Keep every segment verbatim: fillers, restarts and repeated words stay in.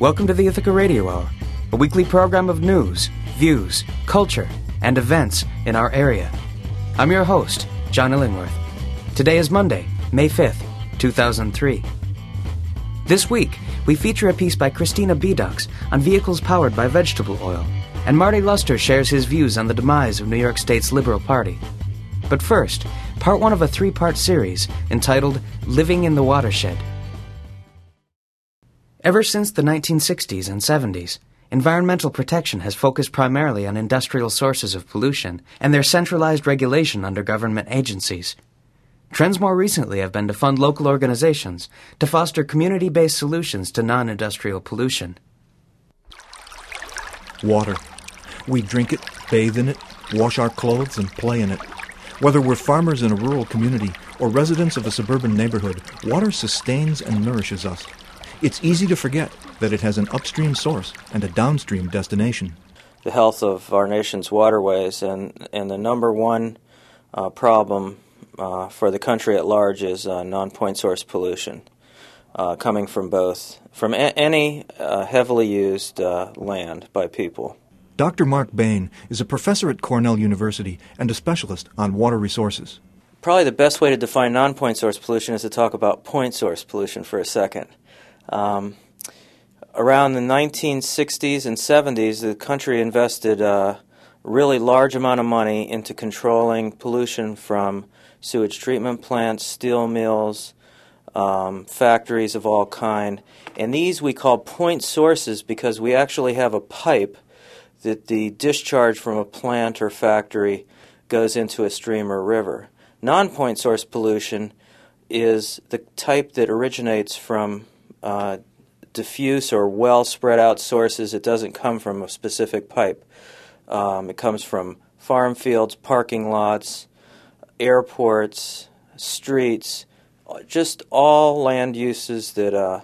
Welcome to the Ithaca Radio Hour, a weekly program of news, views, culture, and events in our area. I'm your host, John Illingworth. Today is Monday, May fifth, two thousand three. This week, we feature a piece by Christina Bedux on vehicles powered by vegetable oil, and Marty Luster shares his views on the demise of New York State's Liberal Party. But first, part one of a three-part series entitled Living in the Watershed. Ever since the nineteen sixties and seventies, environmental protection has focused primarily on industrial sources of pollution and their centralized regulation under government agencies. Trends more recently have been to fund local organizations to foster community-based solutions to non-industrial pollution. Water. We drink it, bathe in it, wash our clothes, and play in it. Whether we're farmers in a rural community or residents of a suburban neighborhood, water sustains and nourishes us. It's easy to forget that it has an upstream source and a downstream destination. The health of our nation's waterways and, and the number one uh, problem uh, for the country at large is uh, non-point source pollution uh, coming from both, from a- any uh, heavily used uh, land by people. Doctor Mark Bain is a professor at Cornell University and a specialist on water resources. Probably the best way to define non-point source pollution is to talk about point source pollution for a second. Um, around the nineteen sixties and seventies, the country invested a really large amount of money into controlling pollution from sewage treatment plants, steel mills, um, factories of all kind. And these we call point sources because we actually have a pipe that the discharge from a plant or factory goes into a stream or river. Non-point source pollution is the type that originates from Uh, diffuse or well spread out sources. It doesn't come from a specific pipe. Um, it comes from farm fields, parking lots, airports, streets, just all land uses that uh,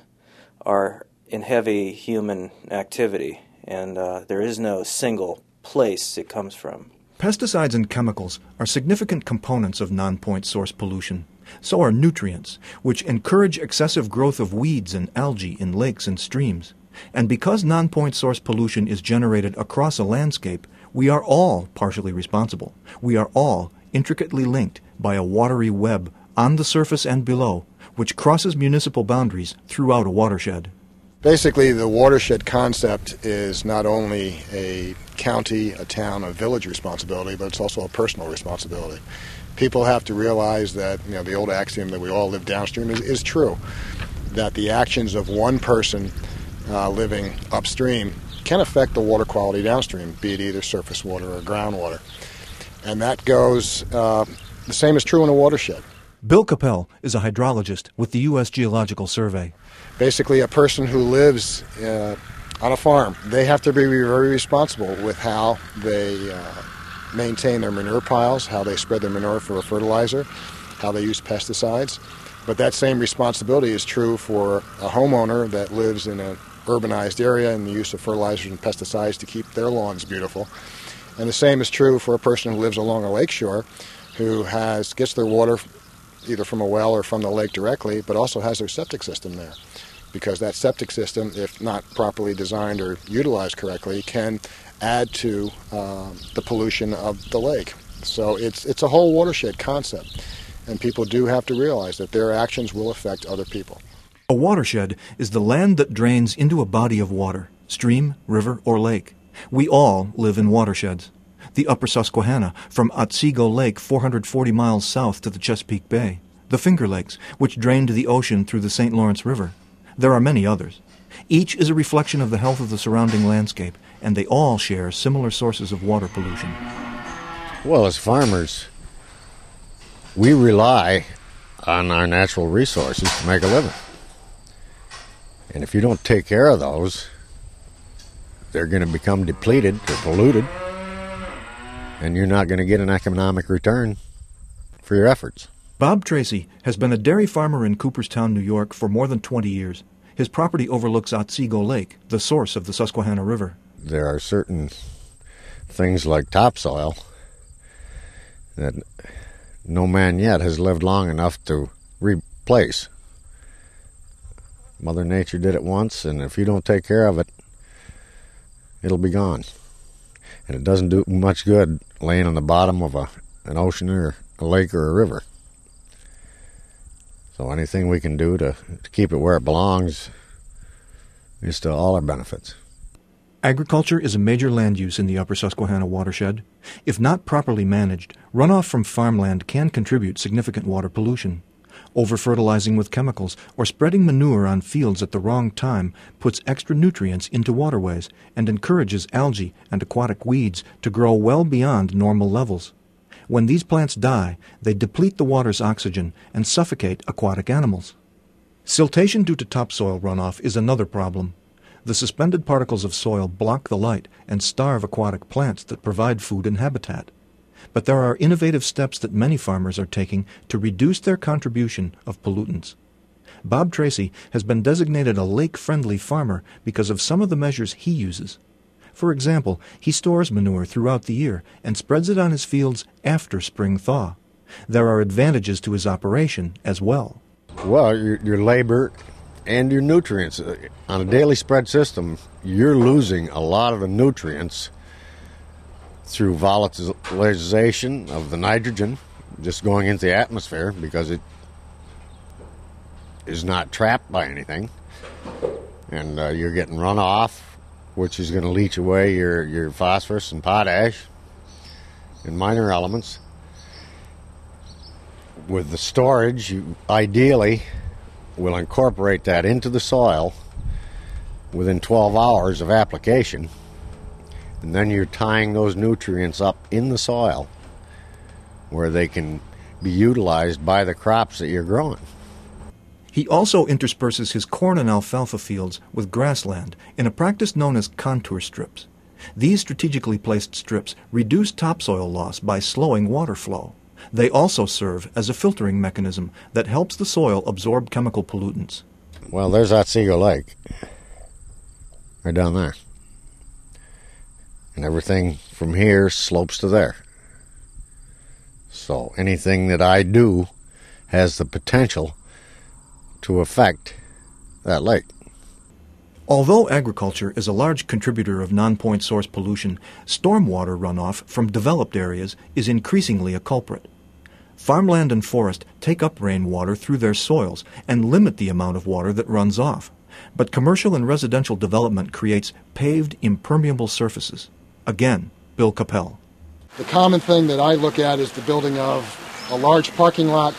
are in heavy human activity, and uh, there is no single place it comes from. Pesticides and chemicals are significant components of non-point source pollution. So are nutrients, which encourage excessive growth of weeds and algae in lakes and streams. And because non-point source pollution is generated across a landscape, we are all partially responsible. We are all intricately linked by a watery web on the surface and below, which crosses municipal boundaries throughout a watershed. Basically, the watershed concept is not only a county, a town, a village responsibility, but it's also a personal responsibility. People have to realize that, you know, the old axiom that we all live downstream is, is true, that the actions of one person uh, living upstream can affect the water quality downstream, be it either surface water or groundwater. And that goes, uh, the same is true in a watershed. Bill Capel is a hydrologist with the U S Geological Survey. Basically, a person who lives uh, on a farm, they have to be very responsible with how they uh, maintain their manure piles, how they spread their manure for a fertilizer, how they use pesticides. But that same responsibility is true for a homeowner that lives in an urbanized area and the use of fertilizers and pesticides to keep their lawns beautiful. And the same is true for a person who lives along a lakeshore who has gets their water either from a well or from the lake directly, but also has their septic system there. Because that septic system, if not properly designed or utilized correctly, can add to uh, the pollution of the lake. So it's it's a whole watershed concept, and people do have to realize that their actions will affect other people. A watershed is the land that drains into a body of water, stream, river, or lake. We all live in watersheds. The Upper Susquehanna, from Otsego Lake four hundred forty miles south to the Chesapeake Bay. The Finger Lakes, which drain to the ocean through the Saint Lawrence River. There are many others. Each is a reflection of the health of the surrounding landscape, and they all share similar sources of water pollution. Well, as farmers, we rely on our natural resources to make a living. And if you don't take care of those, they're going to become depleted or polluted, and you're not going to get an economic return for your efforts. Bob Tracy has been a dairy farmer in Cooperstown, New York for more than twenty years. His property overlooks Otsego Lake, the source of the Susquehanna River. There are certain things like topsoil that no man yet has lived long enough to replace. Mother Nature did it once, and if you don't take care of it, it'll be gone. And it doesn't do much good laying on the bottom of a, an ocean or a lake or a river. So anything we can do to, to keep it where it belongs is to all our benefits. Agriculture is a major land use in the Upper Susquehanna watershed. If not properly managed, runoff from farmland can contribute significant water pollution. Over-fertilizing with chemicals or spreading manure on fields at the wrong time puts extra nutrients into waterways and encourages algae and aquatic weeds to grow well beyond normal levels. When these plants die, they deplete the water's oxygen and suffocate aquatic animals. Siltation due to topsoil runoff is another problem. The suspended particles of soil block the light and starve aquatic plants that provide food and habitat. But there are innovative steps that many farmers are taking to reduce their contribution of pollutants. Bob Tracy has been designated a lake-friendly farmer because of some of the measures he uses. For example, he stores manure throughout the year and spreads it on his fields after spring thaw. There are advantages to his operation as well. Well, your, your labor and your nutrients. On a daily spread system, you're losing a lot of the nutrients through volatilization of the nitrogen just going into the atmosphere because it is not trapped by anything. And uh, you're getting runoff, which is going to leach away your, your phosphorus and potash and minor elements. With the storage, you ideally will incorporate that into the soil within twelve hours of application. And then you're tying those nutrients up in the soil where they can be utilized by the crops that you're growing. He also intersperses his corn and alfalfa fields with grassland in a practice known as contour strips. These strategically placed strips reduce topsoil loss by slowing water flow. They also serve as a filtering mechanism that helps the soil absorb chemical pollutants. Well, there's Otsego Lake, right down there. And everything from here slopes to there. So anything that I do has the potential to affect that lake. Although agriculture is a large contributor of non-point source pollution, stormwater runoff from developed areas is increasingly a culprit. Farmland and forest take up rainwater through their soils and limit the amount of water that runs off. But commercial and residential development creates paved, impermeable surfaces. Again, Bill Capel. The common thing that I look at is the building of a large parking lot.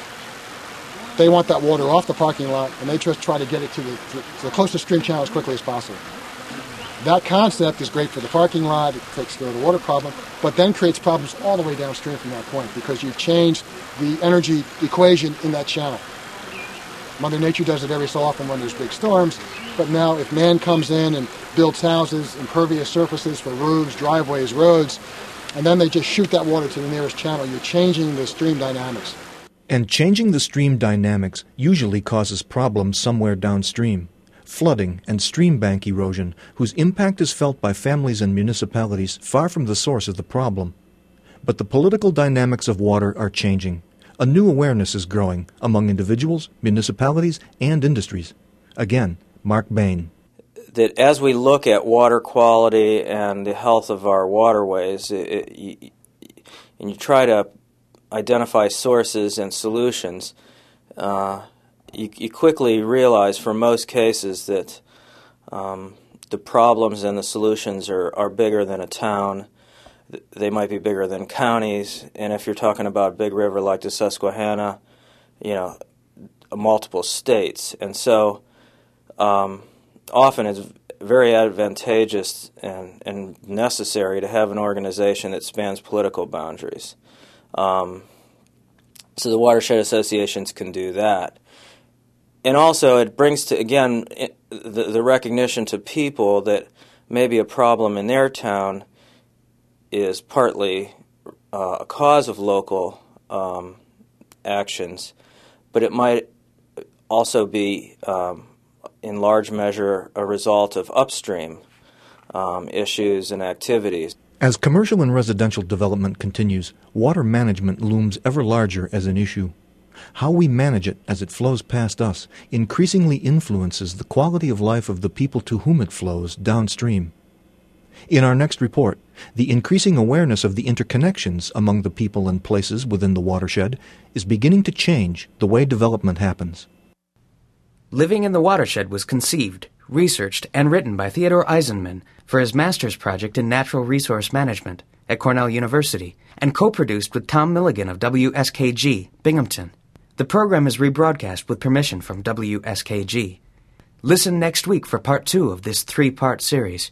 They want that water off the parking lot, and they just try to get it to the, to the closest stream channel as quickly as possible. That concept is great for the parking lot. It takes care of the water problem, but then creates problems all the way downstream from that point because you've changed the energy equation in that channel. Mother Nature does it every so often when there's big storms, but now if man comes in and builds houses, impervious surfaces for roofs, driveways, roads, and then they just shoot that water to the nearest channel, you're changing the stream dynamics. And changing the stream dynamics usually causes problems somewhere downstream. Flooding and stream bank erosion, whose impact is felt by families and municipalities far from the source of the problem. But the political dynamics of water are changing. A new awareness is growing among individuals, municipalities, and industries. Again, Mark Bain. That as we look at water quality and the health of our waterways, it, it, you, and you try to identify sources and solutions, uh, you, you quickly realize for most cases that um, the problems and the solutions are, are bigger than a town. They might be bigger than counties, and if you're talking about a big river like the Susquehanna, you know, multiple states. And so um, often it's very advantageous and, and necessary to have an organization that spans political boundaries. Um, so the watershed associations can do that. And also it brings to, again, it, the, the recognition to people that maybe a problem in their town is partly uh, a cause of local um, actions, but it might also be, um, in large measure, a result of upstream um, issues and activities. As commercial and residential development continues, water management looms ever larger as an issue. How we manage it as it flows past us increasingly influences the quality of life of the people to whom it flows downstream. In our next report, the increasing awareness of the interconnections among the people and places within the watershed is beginning to change the way development happens. Living in the Watershed was conceived, researched, and written by Theodore Eisenman for his master's project in natural resource management at Cornell University and co-produced with Tom Milligan of W S K G, Binghamton. The program is rebroadcast with permission from W S K G. Listen next week for part two of this three-part series.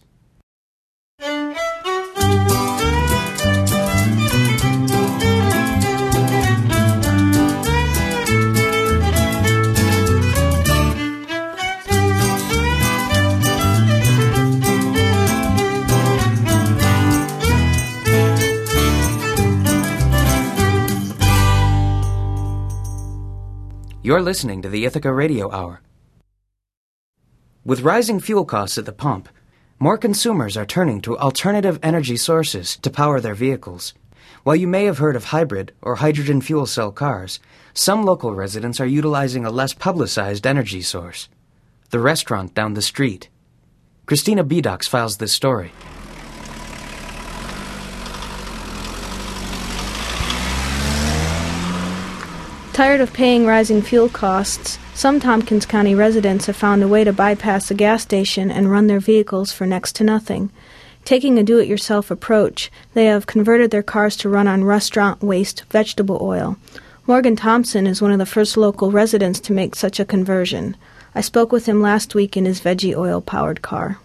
You're listening to the Ithaca Radio Hour. With rising fuel costs at the pump, more consumers are turning to alternative energy sources to power their vehicles. While you may have heard of hybrid or hydrogen fuel cell cars, some local residents are utilizing a less publicized energy source: the restaurant down the street. Christina Bedox files this story. Tired of paying rising fuel costs, some Tompkins County residents have found a way to bypass a gas station and run their vehicles for next to nothing. Taking a do-it-yourself approach, they have converted their cars to run on restaurant waste vegetable oil. Morgan Thompson is one of the first local residents to make such a conversion. I spoke with him last week in his veggie oil-powered car.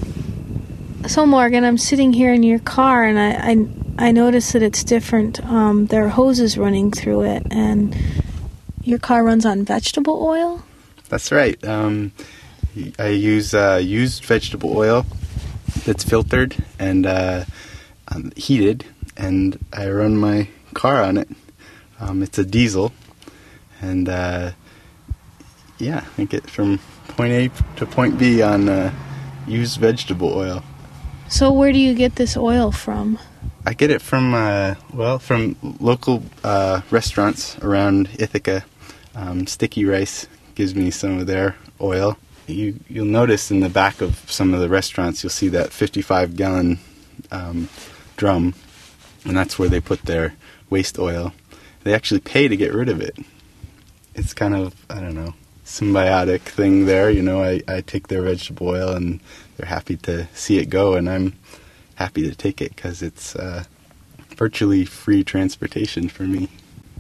So, Morgan, I'm sitting here in your car, and I... I I notice that it's different. Um, there are hoses running through it, and your car runs on vegetable oil? That's right. Um, I use uh, used vegetable oil that's filtered and uh, um, heated, and I run my car on it. Um, it's a diesel, and uh, yeah, I get from point A to point B on uh, used vegetable oil. So where do you get this oil from? I get it from, uh, well, from local uh, restaurants around Ithaca. Um, Sticky Rice gives me some of their oil. You, you'll notice in the back of some of the restaurants, you'll see that fifty-five gallon um, drum, and that's where they put their waste oil. They actually pay to get rid of it. It's kind of, I don't know, symbiotic thing there. You know, I, I take their vegetable oil, and they're happy to see it go, and I'm happy to take it because it's uh, virtually free transportation for me.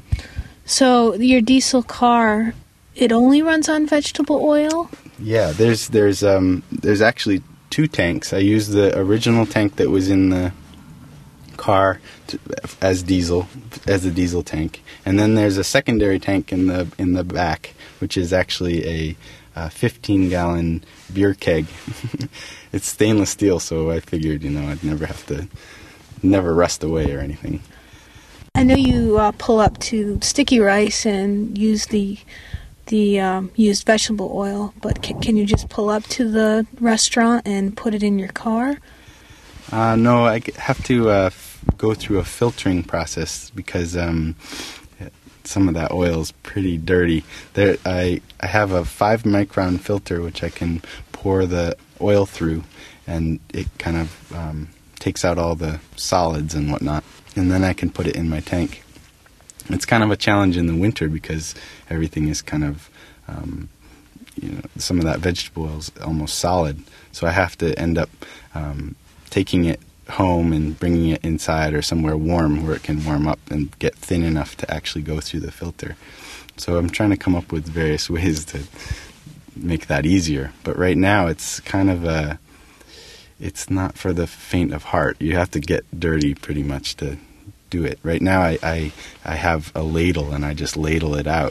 So your diesel car, it only runs on vegetable oil? Yeah, there's there's um there's actually two tanks. I use the original tank that was in the car to, as diesel as a diesel tank, and then there's a secondary tank in the in the back, which is actually a uh, fifteen gallon beer keg. It's stainless steel, so I figured, you know, I'd never have to, never rust away or anything. I know you uh, pull up to Sticky Rice and use the the um, used vegetable oil, but can, can you just pull up to the restaurant and put it in your car? Uh, no, I have to uh, f- go through a filtering process because um, some of that oil is pretty dirty. There, I I have a five micron filter which I can pour the oil through, and it kind of um, takes out all the solids and whatnot, and then I can put it in my tank. It's kind of a challenge in the winter because everything is kind of, um, you know, some of that vegetable oil is almost solid, so I have to end up um, taking it home and bringing it inside or somewhere warm where it can warm up and get thin enough to actually go through the filter. So I'm trying to come up with various ways to make that easier, but right now it's kind of a it's not for the faint of heart. You have to get dirty pretty much to do it. Right now I, I I have a ladle and I just ladle it out.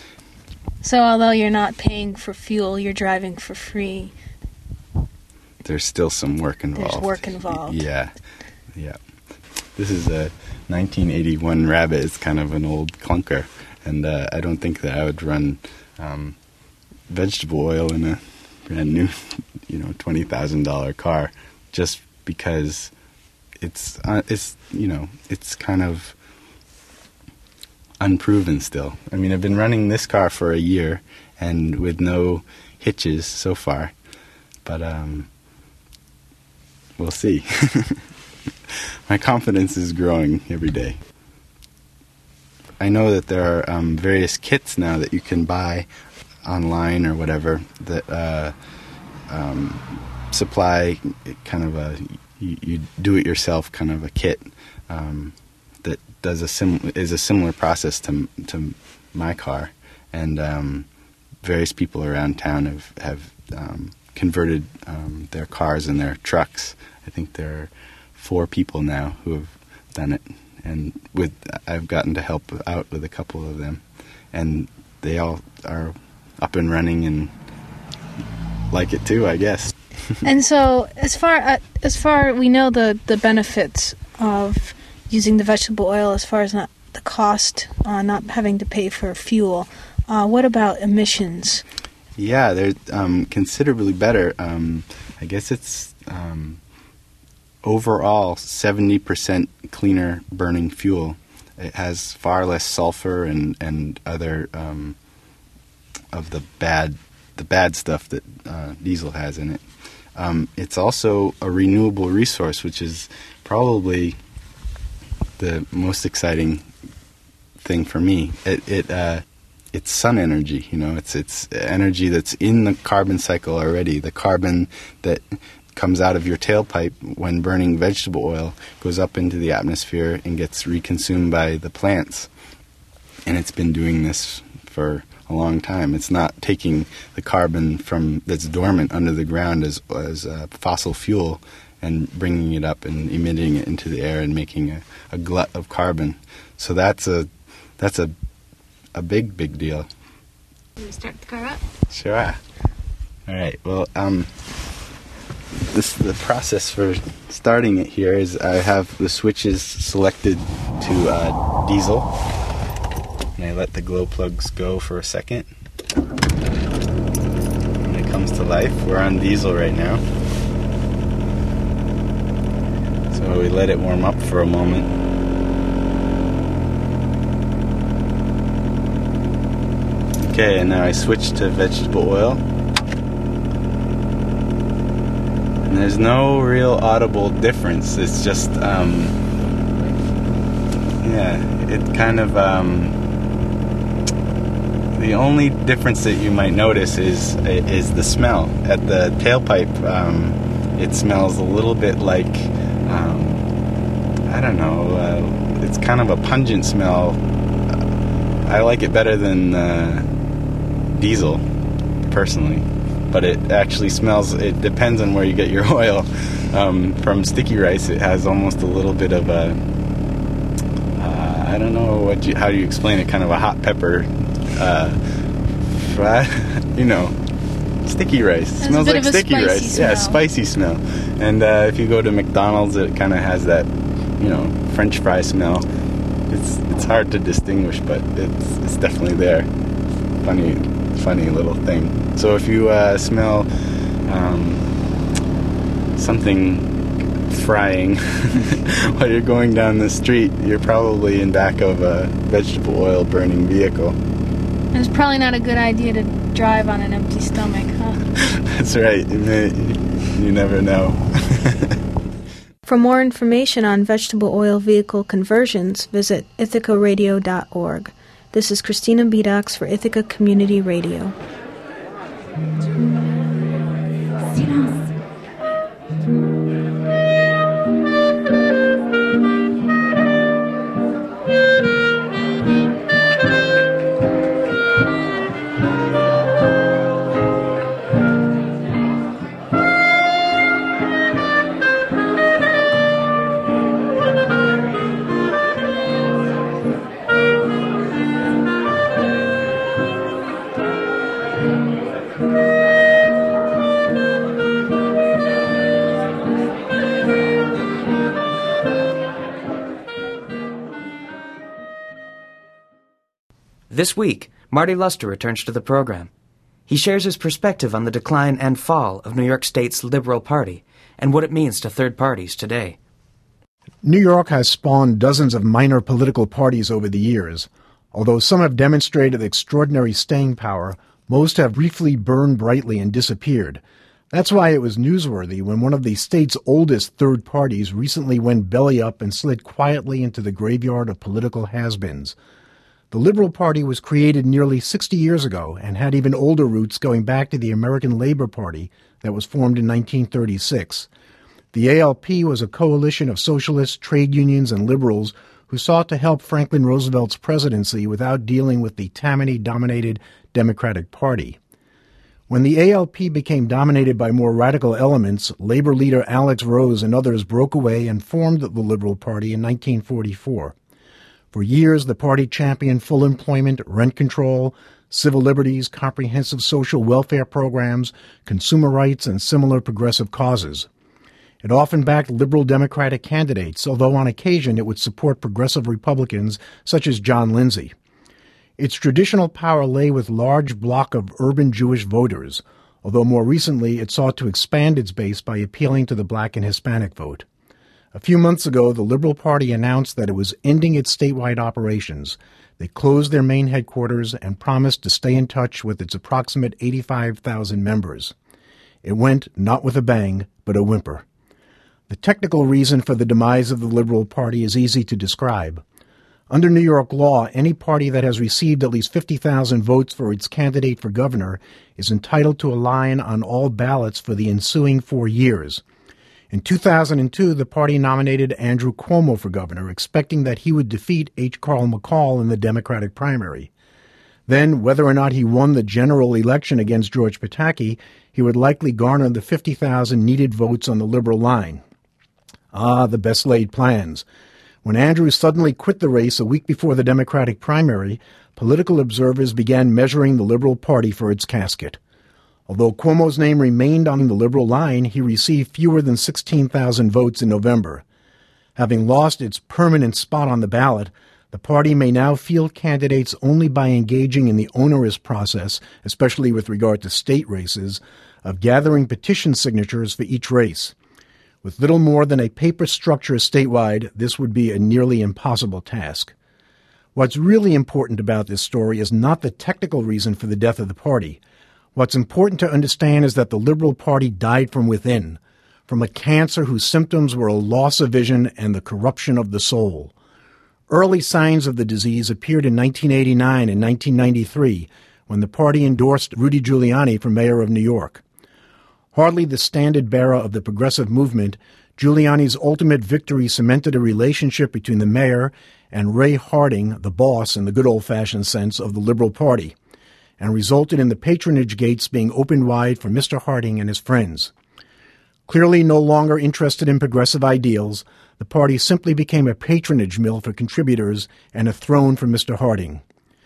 So although you're not paying for fuel, you're driving for free. There's still some work involved. There's work involved. Yeah, yeah. This is a nineteen eighty-one Rabbit. It's kind of an old clunker, and uh, I don't think that I would run um, vegetable oil in a brand new, you know, twenty thousand dollar car, just because it's uh, it's you know it's kind of unproven still. I mean, I've been running this car for a year and with no hitches so far, but um, we'll see. My confidence is growing every day. I know that there are um, various kits now that you can buy online or whatever that uh, um, supply kind of a you, you do it yourself kind of a kit um, that does a sim is a similar process to to my car, and um, various people around town have have um, converted um, their cars and their trucks. I think there are four people now who have done it, and with I've gotten to help out with a couple of them, and they all are up and running and like it too, I guess. And so, as far uh, as far we know the the benefits of using the vegetable oil, as far as not the cost, uh, not having to pay for fuel. Uh, what about emissions? Yeah, they're um, considerably better. Um, I guess it's um, overall seventy percent cleaner burning fuel. It has far less sulfur and and other um, of the bad the bad stuff that uh, diesel has in it. Um, it's also a renewable resource, which is probably the most exciting thing for me. It, it uh, it's sun energy, you know. It's it's energy that's in the carbon cycle already. The carbon that comes out of your tailpipe when burning vegetable oil goes up into the atmosphere and gets reconsumed by the plants. And it's been doing this for a long time. It's not taking the carbon from that's dormant under the ground as as uh, fossil fuel and bringing it up and emitting it into the air and making a, a glut of carbon. So that's a that's a a big big deal. Can we start the car up? Sure. All right. Well, um, this the process for starting it here is I have the switches selected to uh, diesel. And I let the glow plugs go for a second. And it comes to life. We're on diesel right now. So we let it warm up for a moment. Okay, and now I switch to vegetable oil. And there's no real audible difference. It's just, um, yeah, it kind of, um, the only difference that you might notice is is the smell. At the tailpipe, um, it smells a little bit like, um, I don't know, uh, it's kind of a pungent smell. I like it better than uh, diesel, personally. But it actually smells, it depends on where you get your oil. Um, from sticky rice, it has almost a little bit of a, uh, I don't know what you, how do you explain it, kind of a hot pepper. Uh, you know, sticky rice. It smells like sticky rice. Smell. Yeah, spicy smell. And uh, if you go to McDonald's, it kind of has that, you know, French fry smell. It's it's hard to distinguish, but it's it's definitely there. Funny, funny little thing. So if you uh, smell um, something frying while you're going down the street, you're probably in back of a vegetable oil burning vehicle. It's probably not a good idea to drive on an empty stomach, huh? That's right. You, may, you never know. For more information on vegetable oil vehicle conversions, visit ithaca radio dot org. This is Christina Bedox for Ithaca Community Radio. This week, Marty Luster returns to the program. He shares his perspective on the decline and fall of New York State's Liberal Party and what it means to third parties today. New York has spawned dozens of minor political parties over the years, Although some have demonstrated extraordinary staying power, most have briefly burned brightly and disappeared. That's why it was newsworthy when one of the state's oldest third parties recently went belly up and slid quietly into the graveyard of political has-beens. The Liberal Party was created nearly sixty years ago and had even older roots going back to the American Labor Party that was formed in nineteen thirty-six. The A L P was a coalition of socialists, trade unions, and liberals who sought to help Franklin Roosevelt's presidency without dealing with the Tammany-dominated Democratic Party. When the A L P became dominated by more radical elements, labor leader Alex Rose and others broke away and formed the Liberal Party in nineteen forty-four. For years, the party championed full employment, rent control, civil liberties, comprehensive social welfare programs, consumer rights, and similar progressive causes. It often backed liberal Democratic candidates, although on occasion it would support progressive Republicans such as John Lindsay. Its traditional power lay with large block of urban Jewish voters, although more recently it sought to expand its base by appealing to the black and Hispanic vote. A few months ago, the Liberal Party announced that it was ending its statewide operations. They closed their main headquarters and promised to stay in touch with its approximate eighty-five thousand members. It went not with a bang, but a whimper. The technical reason for the demise of the Liberal Party is easy to describe. Under New York law, any party that has received at least fifty thousand votes for its candidate for governor is entitled to a line on all ballots for the ensuing four years. In two thousand two, the party nominated Andrew Cuomo for governor, expecting that he would defeat H. Carl McCall in the Democratic primary. Then, whether or not he won the general election against George Pataki, he would likely garner the fifty thousand needed votes on the Liberal line. Ah, the best-laid plans. When Andrew suddenly quit the race a week before the Democratic primary, political observers began measuring the Liberal Party for its casket. Although Cuomo's name remained on the Liberal line, he received fewer than sixteen thousand votes in November. Having lost its permanent spot on the ballot, the party may now field candidates only by engaging in the onerous process, especially with regard to state races, of gathering petition signatures for each race. With little more than a paper structure statewide, this would be a nearly impossible task. What's really important about this story is not the technical reason for the death of the party. What's important to understand is that the Liberal Party died from within, from a cancer whose symptoms were a loss of vision and the corruption of the soul. Early signs of the disease appeared in nineteen eighty-nine and nineteen ninety-three, when the party endorsed Rudy Giuliani for mayor of New York. Hardly the standard-bearer of the progressive movement, Giuliani's ultimate victory cemented a relationship between the mayor and Ray Harding, the boss in the good old-fashioned sense of the Liberal Party, and resulted in the patronage gates being opened wide for Mister Harding and his friends. Clearly no longer interested in progressive ideals, the party simply became a patronage mill for contributors and a throne for Mister Harding.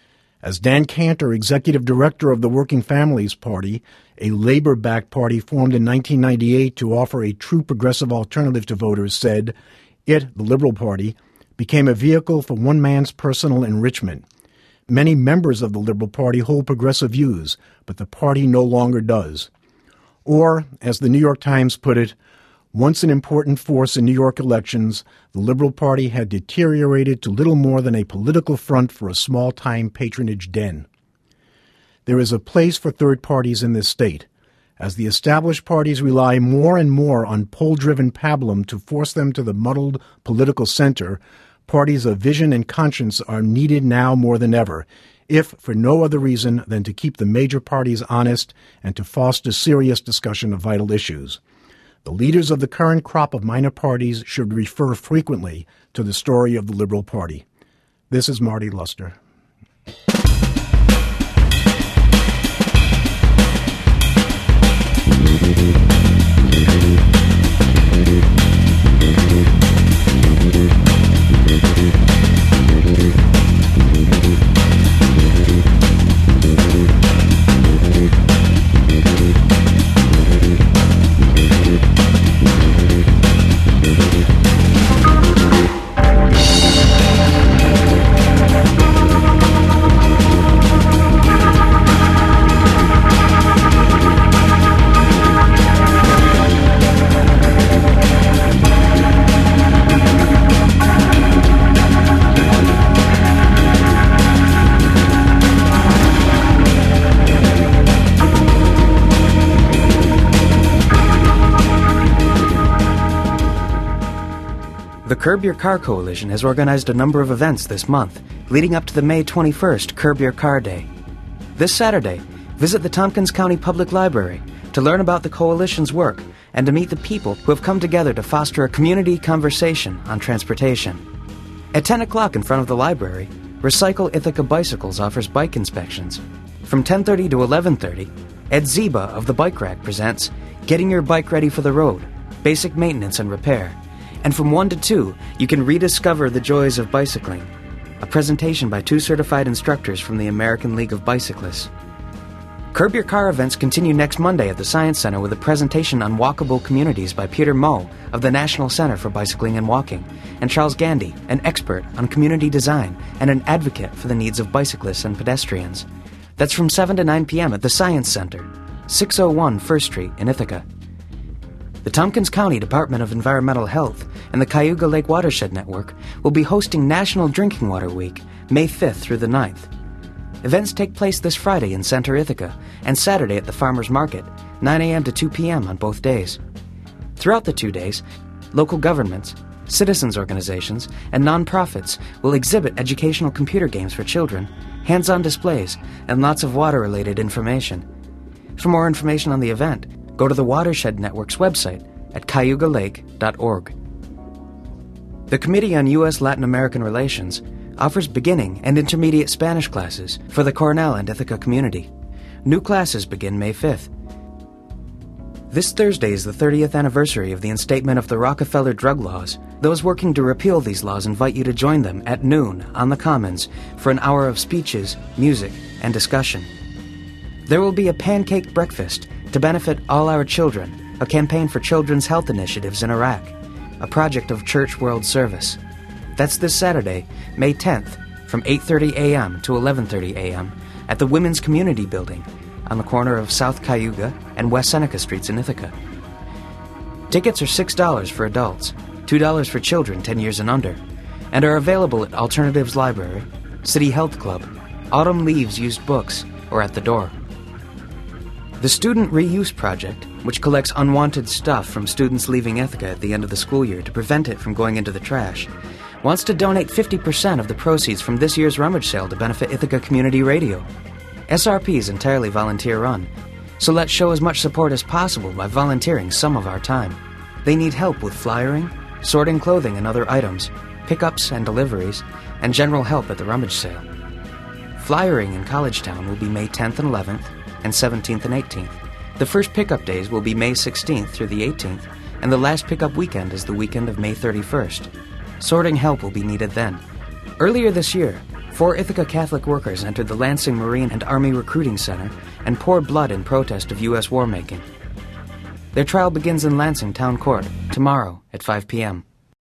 As Dan Cantor, executive director of the Working Families Party, a labor-backed party formed in nineteen ninety-eight to offer a true progressive alternative to voters, said, it, the Liberal Party, became a vehicle for one man's personal enrichment. Many members of the Liberal Party hold progressive views, but the party no longer does. Or, as the New York Times put it, once an important force in New York elections, the Liberal Party had deteriorated to little more than a political front for a small-time patronage den. There is a place for third parties in this state. As the established parties rely more and more on poll-driven pablum to force them to the muddled political center, parties of vision and conscience are needed now more than ever, if for no other reason than to keep the major parties honest and to foster serious discussion of vital issues. The leaders of the current crop of minor parties should refer frequently to the story of the Liberal Party. This is Marty Luster. The Curb Your Car Coalition has organized a number of events this month, leading up to the May twenty-first Curb Your Car Day. This Saturday, visit the Tompkins County Public Library to learn about the coalition's work and to meet the people who have come together to foster a community conversation on transportation. At ten o'clock in front of the library, Recycle Ithaca Bicycles offers bike inspections. From ten thirty to eleven thirty, Ed Ziba of the Bike Rack presents Getting Your Bike Ready for the Road, Basic Maintenance and Repair. And from one to two, you can rediscover the joys of bicycling, a presentation by two certified instructors from the American League of Bicyclists. Curb Your Car events continue next Monday at the Science Center with a presentation on walkable communities by Peter Moe of the National Center for Bicycling and Walking, and Charles Gandy, an expert on community design and an advocate for the needs of bicyclists and pedestrians. That's from seven to nine p.m. at the Science Center, six oh one First Street in Ithaca. The Tompkins County Department of Environmental Health and the Cayuga Lake Watershed Network will be hosting National Drinking Water Week, May fifth through the ninth. Events take place this Friday in Center Ithaca and Saturday at the Farmers Market, nine a.m. to two p.m. on both days. Throughout the two days, local governments, citizens organizations, and nonprofits will exhibit educational computer games for children, hands-on displays, and lots of water-related information. For more information on the event, go to the Watershed Network's website at cayuga lake dot org. The Committee on U S Latin American Relations offers beginning and intermediate Spanish classes for the Cornell and Ithaca community. New classes begin May fifth. This Thursday is the thirtieth anniversary of the instatement of the Rockefeller drug laws. Those working to repeal these laws invite you to join them at noon on the Commons for an hour of speeches, music, and discussion. There will be a pancake breakfast to benefit all our children, a campaign for children's health initiatives in Iraq, a project of Church World Service. That's this Saturday, May tenth, from eight thirty a.m. to eleven thirty a.m. at the Women's Community Building on the corner of South Cayuga and West Seneca Streets in Ithaca. Tickets are six dollars for adults, two dollars for children ten years and under, and are available at Alternatives Library, City Health Club, Autumn Leaves Used Books, or at the door. The Student Reuse Project, which collects unwanted stuff from students leaving Ithaca at the end of the school year to prevent it from going into the trash, wants to donate fifty percent of the proceeds from this year's rummage sale to benefit Ithaca Community Radio. S R P is entirely volunteer-run, so let's show as much support as possible by volunteering some of our time. They need help with flyering, sorting clothing and other items, pickups and deliveries, and general help at the rummage sale. Flyering in Collegetown will be May tenth and eleventh, and seventeenth and eighteenth. The first pickup days will be May sixteenth through the eighteenth, and the last pickup weekend is the weekend of May thirty-first. Sorting help will be needed then. Earlier this year, four Ithaca Catholic workers entered the Lansing Marine and Army Recruiting Center and poured blood in protest of U S war-making. Their trial begins in Lansing Town Court tomorrow at five p.m.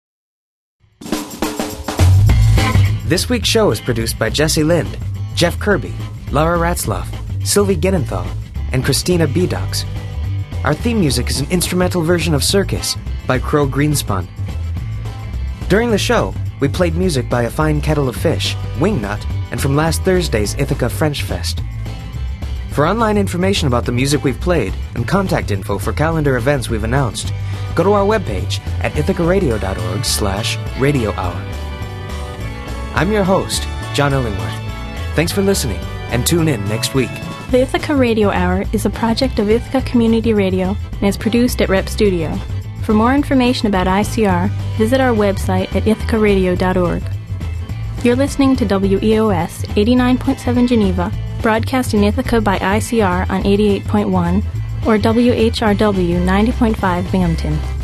This week's show is produced by Jesse Lind, Jeff Kirby, Laura Ratzloff, Sylvie Ginnenthal, and Christina Bedox. Our theme music is an instrumental version of Circus by Crow Greenspun. During the show, we played music by A Fine Kettle of Fish, Wingnut, and from last Thursday's Ithaca French Fest. For online information about the music we've played and contact info for calendar events we've announced, go to our webpage at ithacaradio.org slash radio hour. I'm your host, John Illingworth. Thanks for listening, and tune in next week. The Ithaca Radio Hour is a project of Ithaca Community Radio and is produced at Rep Studio. For more information about I C R, visit our website at ithaca radio dot org. You're listening to W E O S eighty-nine point seven Geneva, broadcast in Ithaca by I C R on eighty-eight point one, or W H R W ninety point five Binghamton.